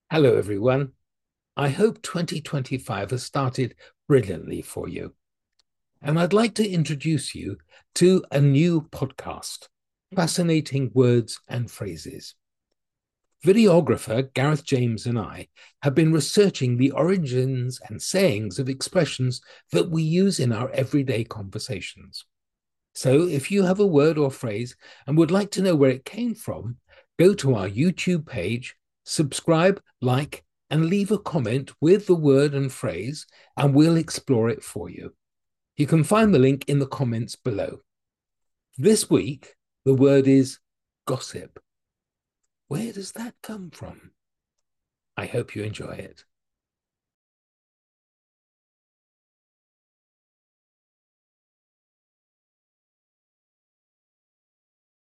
Hello, everyone. I hope 2025 has started brilliantly for you. And I'd like to introduce you to a new podcast, Fascinating Words and Phrases. Videographer Gareth James and I have been researching the origins and sayings of expressions that we use in our everyday conversations. So if you have a word or phrase and would like to know where it came from, go to our YouTube page, subscribe, like, and leave a comment with the word and phrase, and we'll explore it for you. You can find the link in the comments below. This week, the word is gossip. Where does that come from? I hope you enjoy it.